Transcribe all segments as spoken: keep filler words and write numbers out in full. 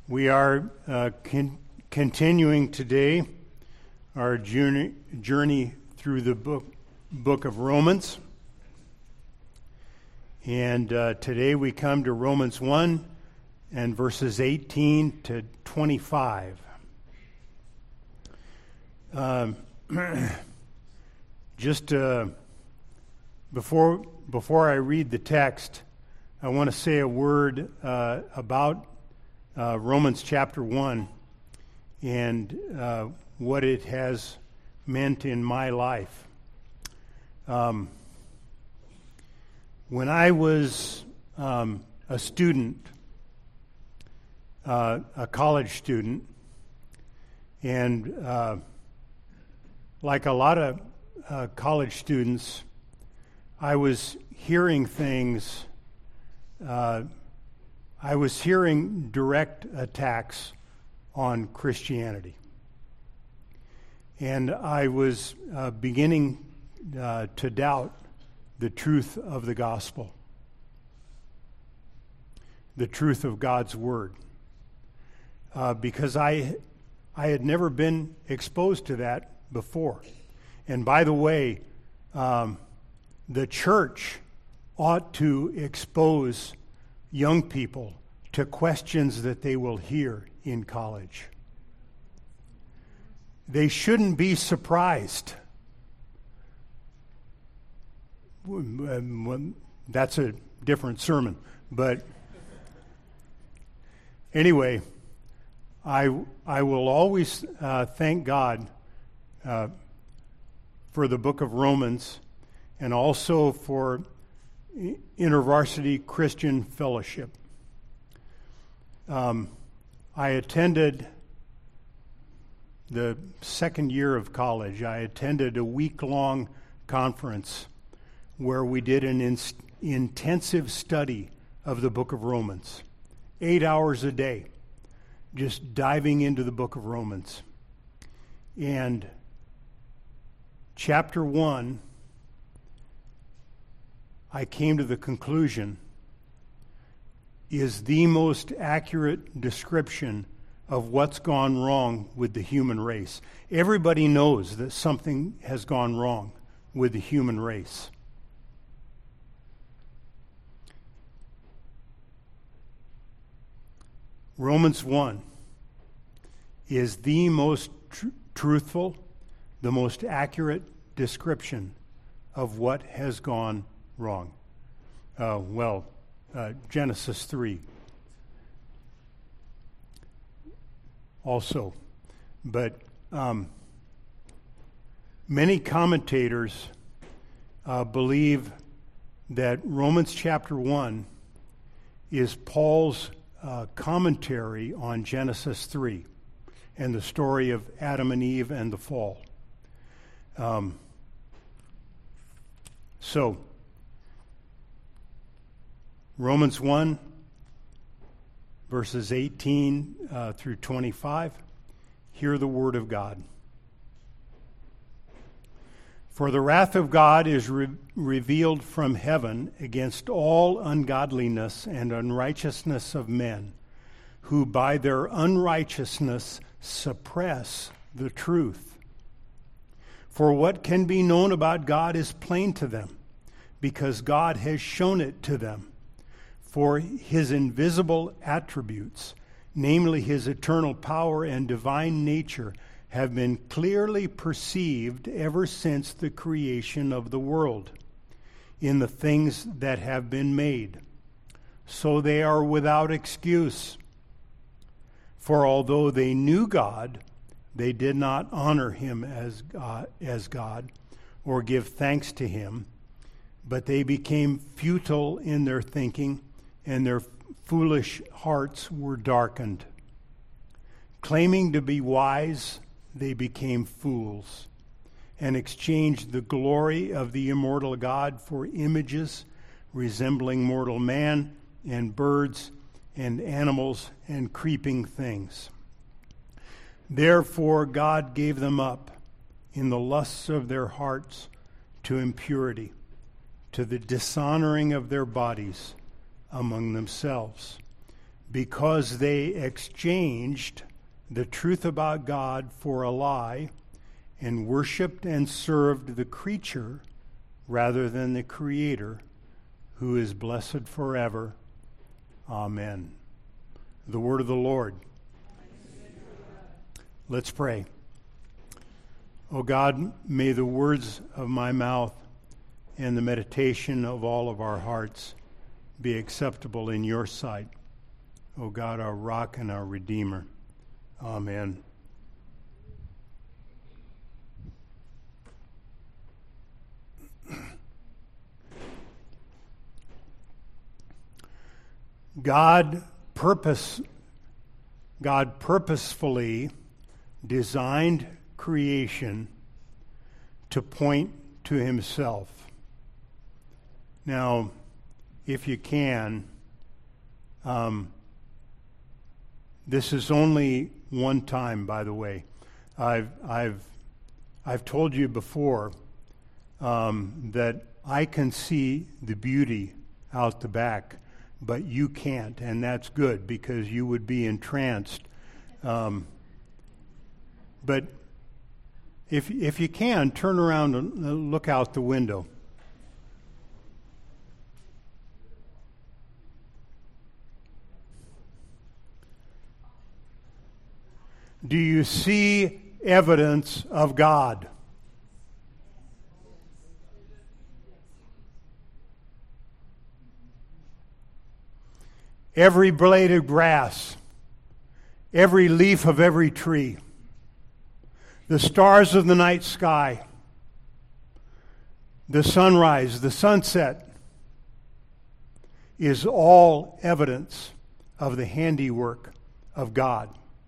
We are uh, con- continuing today our journey, journey through the book, book of Romans. And uh, today we come to Romans one and verses eighteen to twenty-five. Um, just uh, before before I read the text, I want to say a word uh, about uh, Romans chapter one and uh, what it has meant in my life. Um, when I was um, a student, uh, a college student, and uh, like a lot of uh, college students, I was hearing things, uh, I was hearing direct attacks on Christianity. And I was uh, beginning uh, to doubt the truth of the gospel, the truth of God's word, uh, because I, I had never been exposed to that before. And by the way, um, the church ought to expose young people to questions that they will hear in college. They shouldn't be surprised. That's a different sermon. But anyway, I, I will always uh, thank God uh, for the book of Romans and also for InterVarsity Christian Fellowship. Um, I attended the second year of college. I attended a week-long conference where we did an in- intensive study of the book of Romans, eight hours a day, just diving into the book of Romans. And chapter one, I came to the conclusion, is the most accurate description of what's gone wrong with the human race. Everybody knows that something has gone wrong with the human race. Romans one is the most tr- truthful, the most accurate description of what has gone wrong. Uh, well, uh, Genesis three also. But um, many commentators uh, believe that Romans chapter one is Paul's uh, commentary on Genesis three and the story of Adam and Eve and the fall. Um, so, Romans one, verses eighteen uh, through twenty-five, hear the word of God. For the wrath of God is re- revealed from heaven against all ungodliness and unrighteousness of men, who by their unrighteousness suppress the truth. For what can be known about God is plain to them, because God has shown it to them. For his invisible attributes, namely his eternal power and divine nature, have been clearly perceived ever since the creation of the world in the things that have been made. So they are without excuse. For although they knew God, they did not honor him as God, as God or give thanks to him, but they became futile in their thinking, and their foolish hearts were darkened. Claiming to be wise, they became fools and exchanged the glory of the immortal God for images resembling mortal man and birds and animals and creeping things. Therefore God gave them up in the lusts of their hearts to impurity, to the dishonoring of their bodies among themselves, because they exchanged the truth about God for a lie and worshiped and served the creature rather than the Creator, who is blessed forever. Amen. The word of the Lord. Let's pray. O God, may the words of my mouth and the meditation of all of our hearts be acceptable in your sight. O God, our rock and our redeemer. Amen. God purpose God purposefully designed creation to point to himself. Now, if you can, um, this is only one time, by the way. I've I've I've told you before um, that I can see the beauty out the back, but you can't, and that's good because you would be entranced. Um, but if if you can, turn around and look out the window. Do you see evidence of God? Every blade of grass, every leaf of every tree, the stars of the night sky, the sunrise, the sunset, is all evidence of the handiwork of God.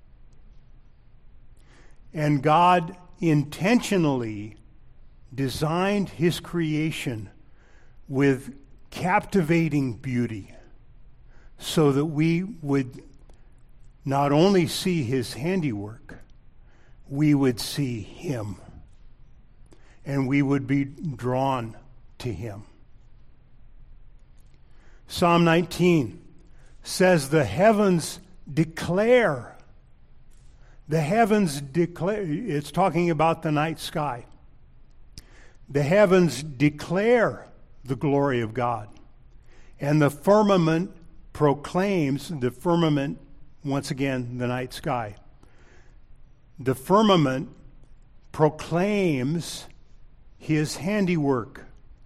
And God intentionally designed his creation with captivating beauty so that we would not only see his handiwork, we would see him, and we would be drawn to him. Psalm nineteen says, the heavens declare The heavens declare, it's talking about the night sky. The heavens declare the glory of God. And the firmament proclaims, the firmament, once again, the night sky. The firmament proclaims his handiwork.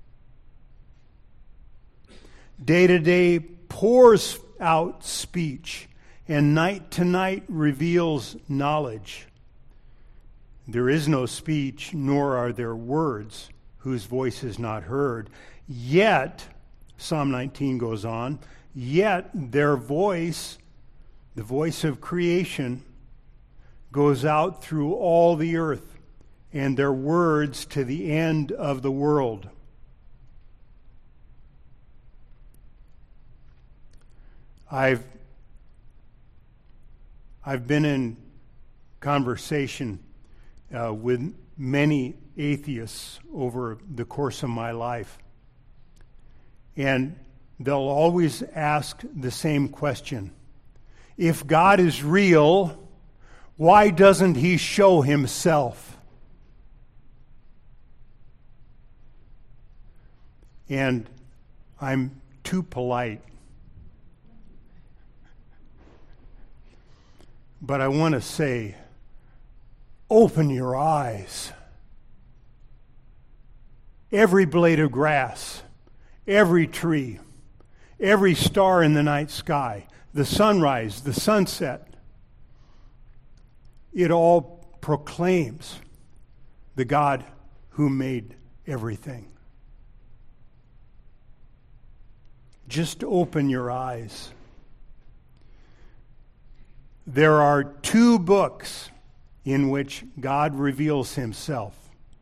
Day to day pours out speech, and night to night reveals knowledge. There is no speech, nor are there words whose voice is not heard. Yet, Psalm nineteen goes on, yet their voice, the voice of creation, goes out through all the earth, and their words to the end of the world. I've I've been in conversation uh, with many atheists over the course of my life. And they'll always ask the same question. If God is real, why doesn't he show himself? And I'm too polite. But I want to say, open your eyes. Every blade of grass, every tree, every star in the night sky, the sunrise, the sunset, it all proclaims the God who made everything. Just open your eyes. There are two books in which God reveals himself.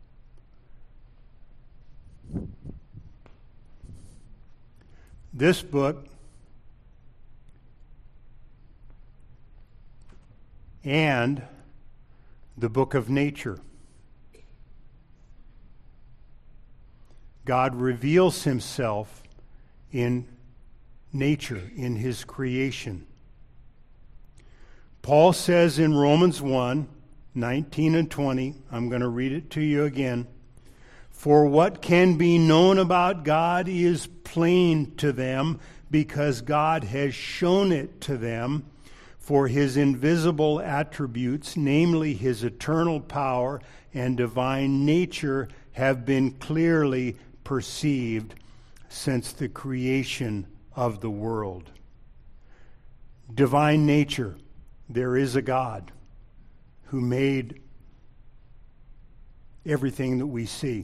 This book and the book of nature. God reveals himself in nature, in his creation. Paul says in Romans one, nineteen and twenty, I'm going to read it to you again. For what can be known about God is plain to them, because God has shown it to them. For his invisible attributes, namely his eternal power and divine nature, have been clearly perceived since the creation of the world. Divine nature. There is a God who made everything that we see.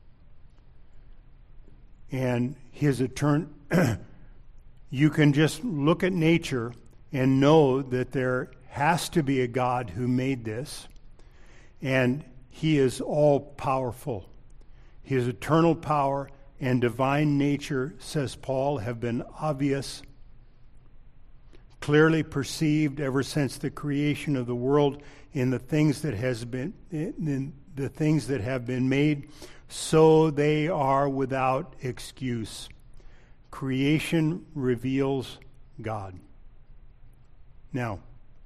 And his eternal, you can just look at nature and know that there has to be a God who made this, and he is all-powerful. His eternal power and divine nature, says Paul, have been obvious, clearly perceived ever since the creation of the world in the things that has been in the things that have been made, so they are without excuse. Creation reveals God. Now,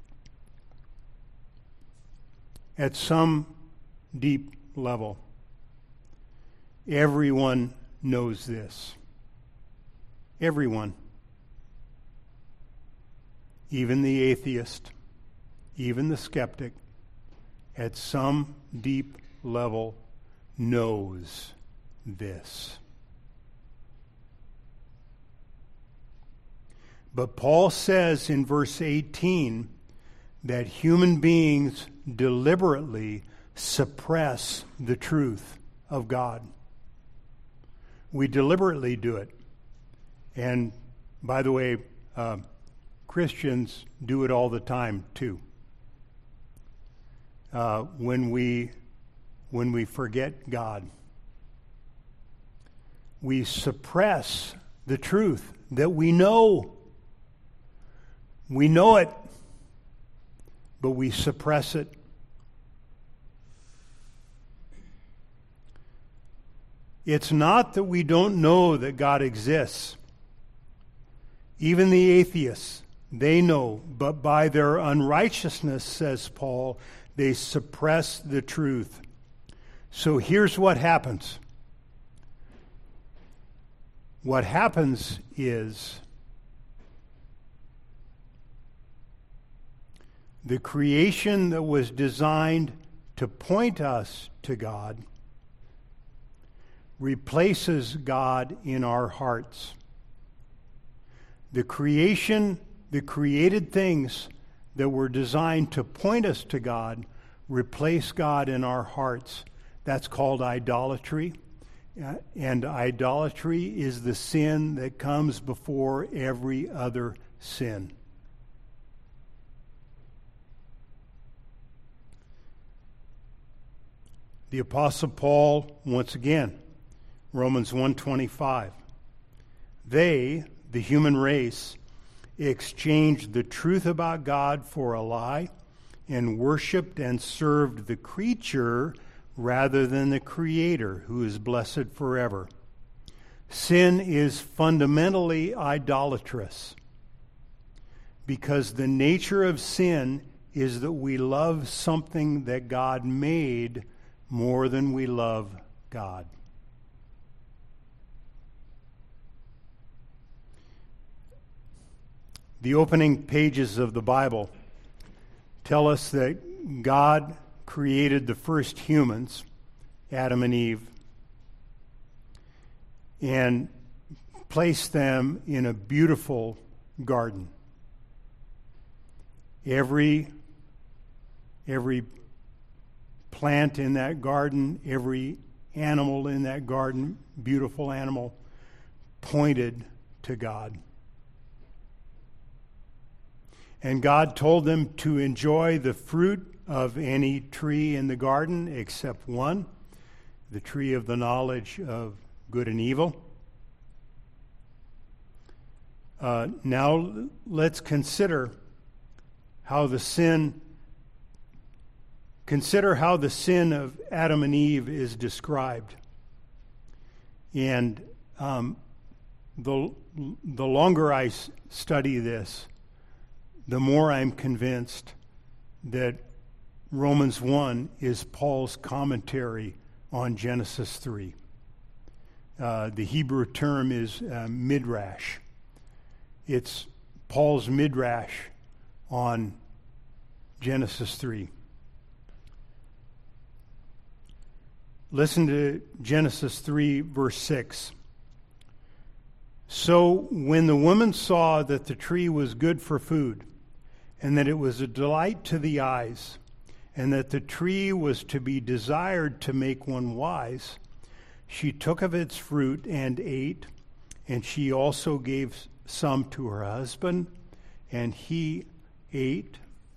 at some deep level, everyone knows this. Everyone. Even the atheist, even the skeptic, at some deep level knows this. But Paul says in verse eighteen that human beings deliberately suppress the truth of God. We deliberately do it. And by the way, uh, Christians do it all the time too. Uh, when we when we forget God, we suppress the truth that we know. We know it, but we suppress it. It's not that we don't know that God exists. Even the atheists, they know, but by their unrighteousness, says Paul, they suppress the truth. So here's what happens. What happens is the creation that was designed to point us to God replaces God in our hearts. The creation, the created things that were designed to point us to God replace God in our hearts. That's called idolatry. Uh, and idolatry is the sin that comes before every other sin. The Apostle Paul, once again, Romans one twenty-five. They, the human race, exchanged the truth about God for a lie and worshipped and served the creature rather than the Creator, who is blessed forever. Sin is fundamentally idolatrous because the nature of sin is that we love something that God made more than we love God. The opening pages of the Bible tell us that God created the first humans, Adam and Eve, and placed them in a beautiful garden. Every, every plant in that garden, every animal in that garden, beautiful animal, pointed to God. And God told them to enjoy the fruit of any tree in the garden except one, the tree of the knowledge of good and evil. Uh, now let's consider how the sin consider how the sin of Adam and Eve is described. And um, the the longer I s- study this, the more I'm convinced that Romans one is Paul's commentary on Genesis three. Uh, the Hebrew term is uh, midrash. It's Paul's midrash on Genesis three. Listen to Genesis three, verse six. So when the woman saw that the tree was good for food, and that it was a delight to the eyes, and that the tree was to be desired to make one wise, she took of its fruit and ate, and she also gave some to her husband, and he ate.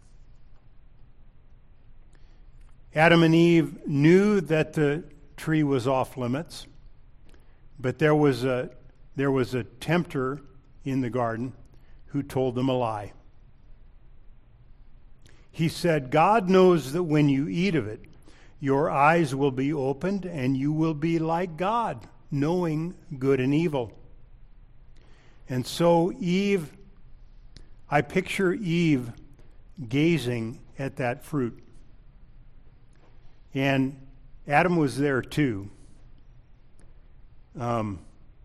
Adam and Eve knew that the tree was off limits, but there was a there was a tempter in the garden who told them a lie. He said, God knows that when you eat of it, your eyes will be opened and you will be like God, knowing good and evil. And so Eve, I picture Eve gazing at that fruit. And Adam was there too. Um,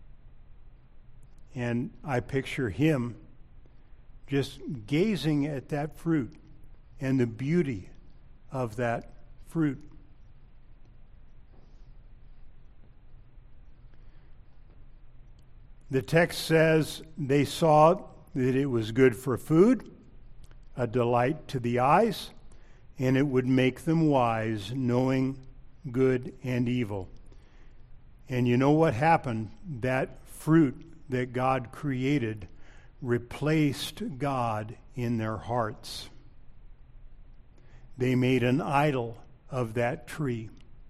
and I picture him just gazing at that fruit and the beauty of that fruit. The text says they saw that it was good for food, a delight to the eyes, and it would make them wise, knowing good and evil. And you know what happened? That fruit that God created replaced God in their hearts. They made an idol of that tree.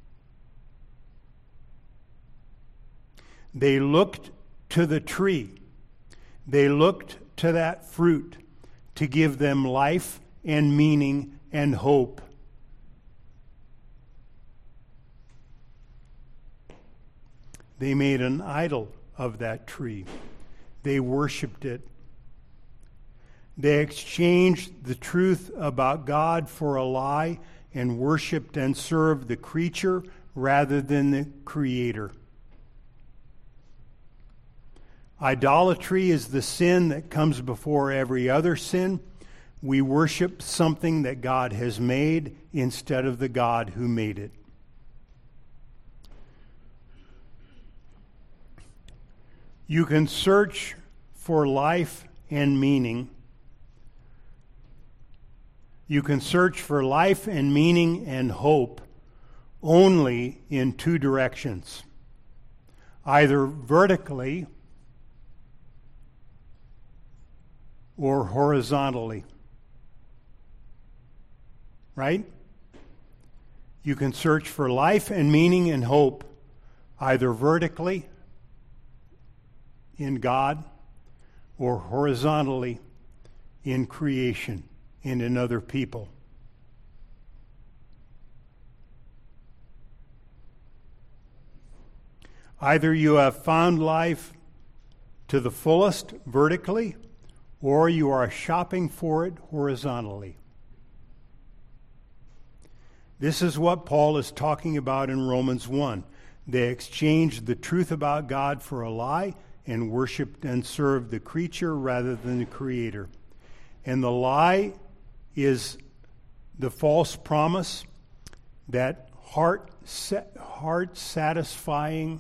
They looked to the tree. They looked to that fruit to give them life and meaning and hope. They made an idol of that tree. They worshiped it. They exchanged the truth about God for a lie and worshiped and served the creature rather than the Creator. Idolatry is the sin that comes before every other sin. We worship something that God has made instead of the God who made it. You can search for life and meaning. You can search for life and meaning and hope only in two directions. Either vertically or horizontally. Right? You can search for life and meaning and hope either vertically in God or horizontally in creation and in other people. Either you have found life to the fullest vertically, or you are shopping for it horizontally. This is what Paul is talking about in Romans one. They exchanged the truth about God for a lie and worshiped and served the creature rather than the Creator. And the lie is the false promise that heart heart satisfying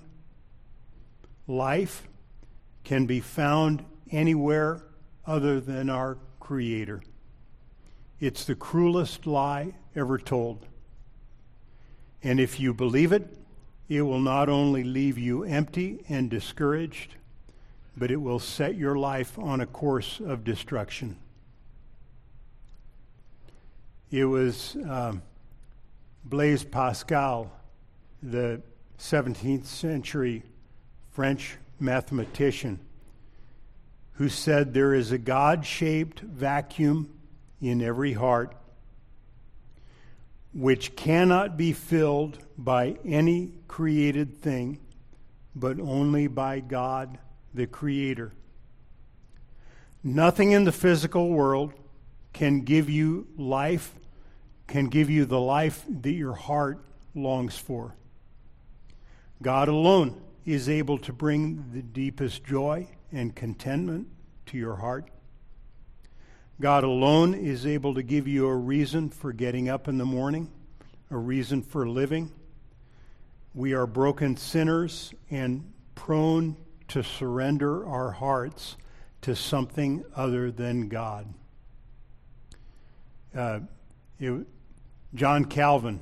life can be found anywhere other than our Creator. It's the cruelest lie ever told. And if you believe it, it will not only leave you empty and discouraged, but it will set your life on a course of destruction. It was um, Blaise Pascal, the seventeenth century French mathematician, who said there is a God-shaped vacuum in every heart which cannot be filled by any created thing, but only by God, the Creator. Nothing in the physical world can give you life can give you the life that your heart longs for. God alone is able to bring the deepest joy and contentment to your heart. God alone is able to give you a reason for getting up in the morning, a reason for living. We are broken sinners and prone to surrender our hearts to something other than God. Uh, it, John Calvin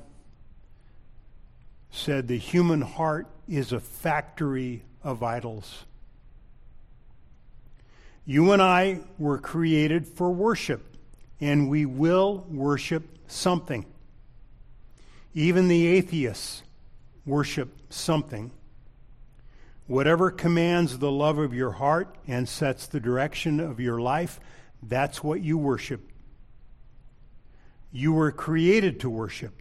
said the human heart is a factory of idols. You and I were created for worship, and we will worship something. Even the atheists worship something. Whatever commands the love of your heart and sets the direction of your life, that's what you worship. You were created to worship.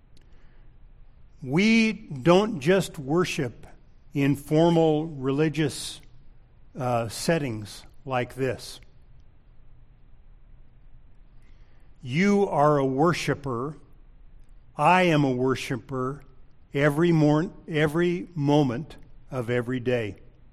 We don't just worship in formal religious uh, settings like this. You are a worshiper. I am a worshiper every morn, every moment of every day.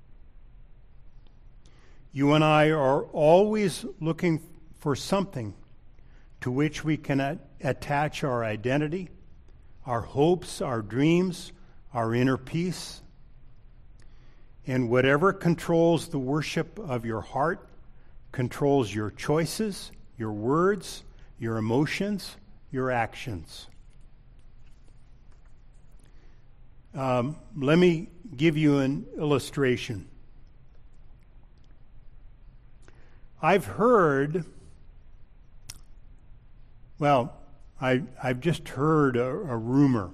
You and I are always looking for something to which we can a- attach our identity, our hopes, our dreams, our inner peace. And whatever controls the worship of your heart controls your choices, your words, your emotions, your actions. Um, let me give you an illustration. I've heard, well, I, I've just heard a, a rumor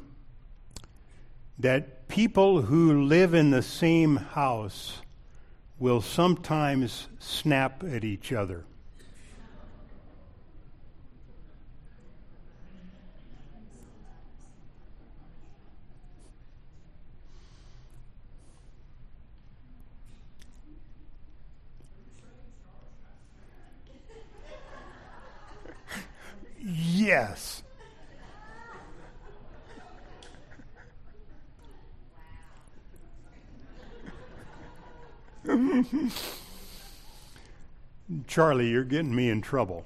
that people who live in the same house will sometimes snap at each other. Yes. Charlie, you're getting me in trouble.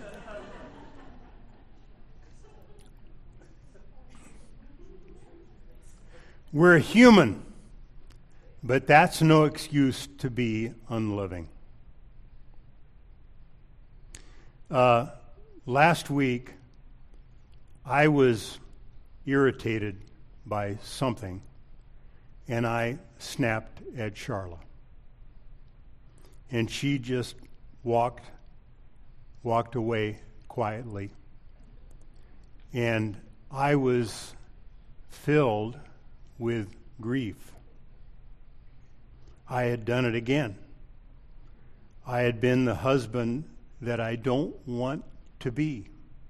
We're human, but that's no excuse to be unloving. Uh, last week, I was irritated by something, and I snapped at Charla. And she just walked walked away quietly. And I was filled with grief. I had done it again. I had been the husband that I don't want to be.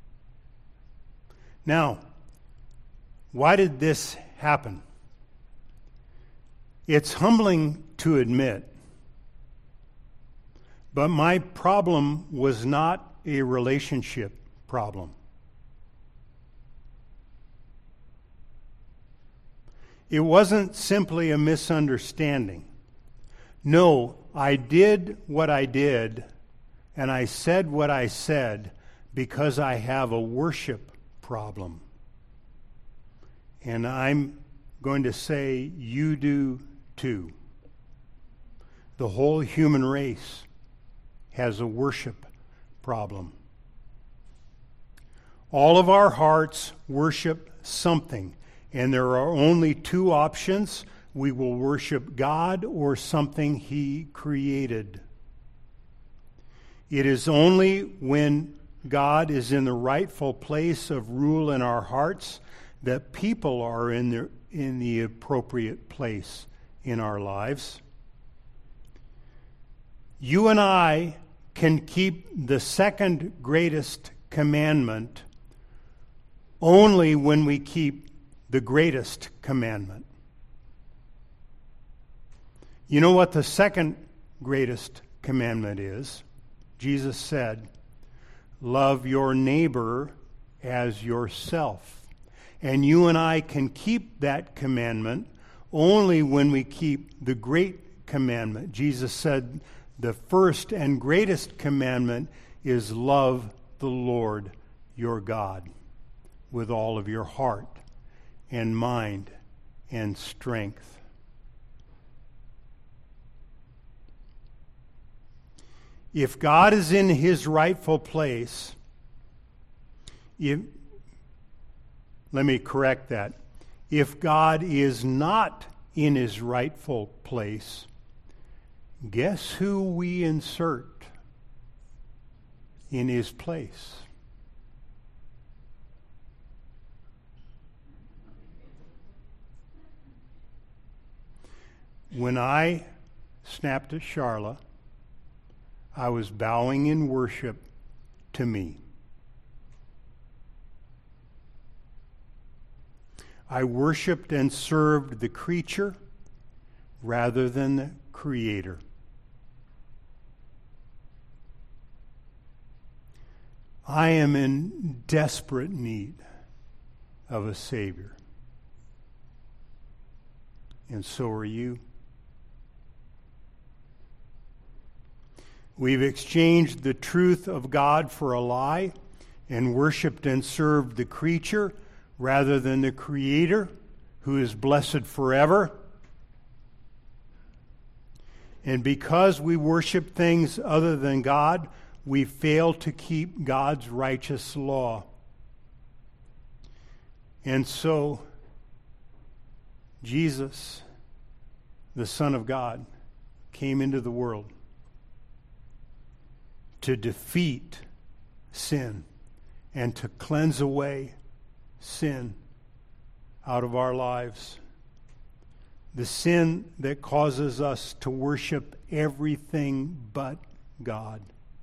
Now, why did this happen? It's humbling to admit, but my problem was not a relationship problem. It wasn't simply a misunderstanding. No, I did what I did, and I said what I said because I have a worship problem. And I'm going to say you do too. The whole human race has a worship problem. All of our hearts worship something, and there are only two options. We will worship God or something He created. It is only when God is in the rightful place of rule in our hearts that people are in the, in the appropriate place in our lives. You and I can keep the second greatest commandment only when we keep the greatest commandment. You know what the second greatest commandment is? Jesus said, love your neighbor as yourself. And you and I can keep that commandment only when we keep the great commandment. Jesus said the first and greatest commandment is love the Lord your God with all of your heart and mind and strength. If God is in his rightful place, if, let me correct that. If God is not in his rightful place, guess who we insert in his place? When I snapped at Charla, I was bowing in worship to me. I worshiped and served the creature rather than the Creator. I am in desperate need of a Savior. And so are you. We've exchanged the truth of God for a lie and worshiped and served the creature rather than the Creator, who is blessed forever. And because we worship things other than God, we fail to keep God's righteous law. And so, Jesus, the Son of God, came into the world to defeat sin and to cleanse away sin out of our lives. The sin that causes us to worship everything but God.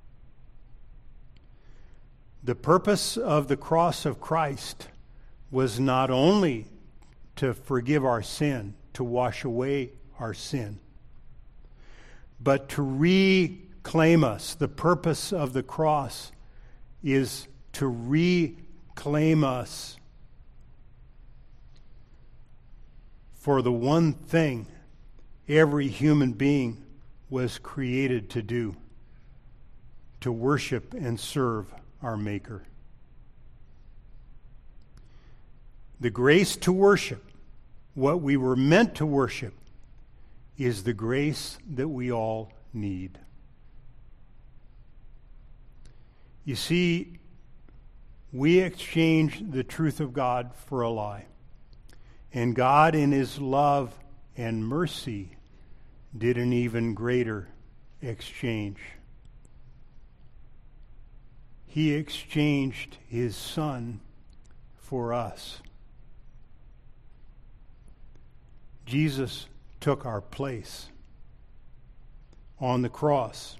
The purpose of the cross of Christ was not only to forgive our sin, to wash away our sin, but to reclaim us. The purpose of the cross is to reclaim us for the one thing every human being was created to do, to worship and serve our Maker. The grace to worship, what we were meant to worship, is the grace that we all need. You see, we exchanged the truth of God for a lie. And God, in his love and mercy, did an even greater exchange. He exchanged his Son for us. Jesus took our place on the cross.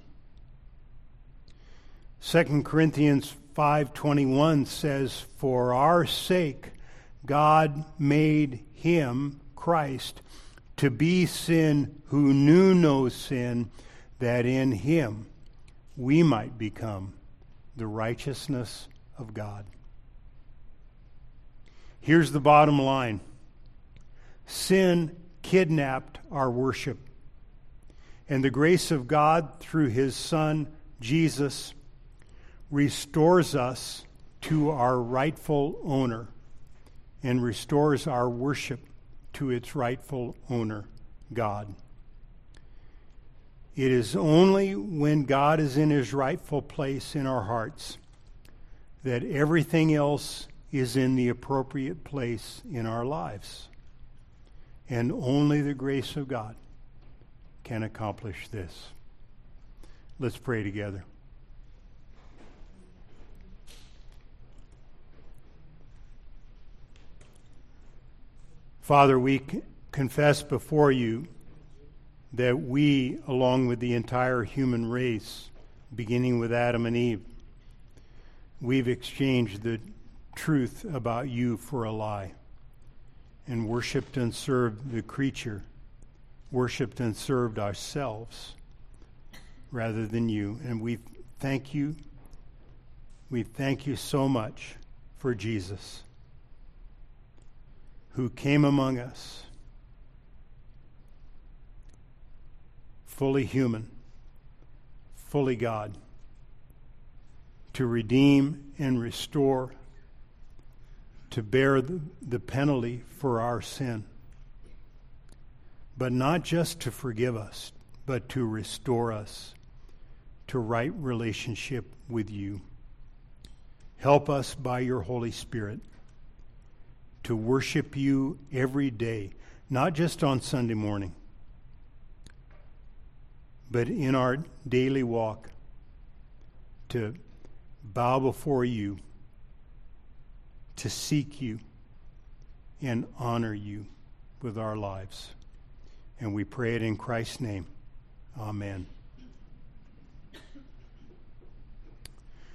Second Corinthians five twenty-one says, "For our sake God made him, Christ, to be sin who knew no sin, that in him we might become the righteousness of God." Here's the bottom line. Sin kidnapped our worship, and the grace of God through his Son, Jesus, restores us to our rightful owner and restores our worship to its rightful owner, God. It is only when God is in his rightful place in our hearts that everything else is in the appropriate place in our lives. And only the grace of God can accomplish this. Let's pray together. Father, we c- confess before you that we, along with the entire human race, beginning with Adam and Eve, we've exchanged the truth about you for a lie and worshipped and served the creature, worshipped and served ourselves rather than you. And we thank you. We thank you so much for Jesus, who came among us, fully human, fully God, to redeem and restore, to bear the, the penalty for our sin, but not just to forgive us, but to restore us to right relationship with you. Help us by your Holy Spirit to worship you every day, not just on Sunday morning, but in our daily walk, to bow before you, to seek you and honor you with our lives. And we pray it in Christ's name. Amen.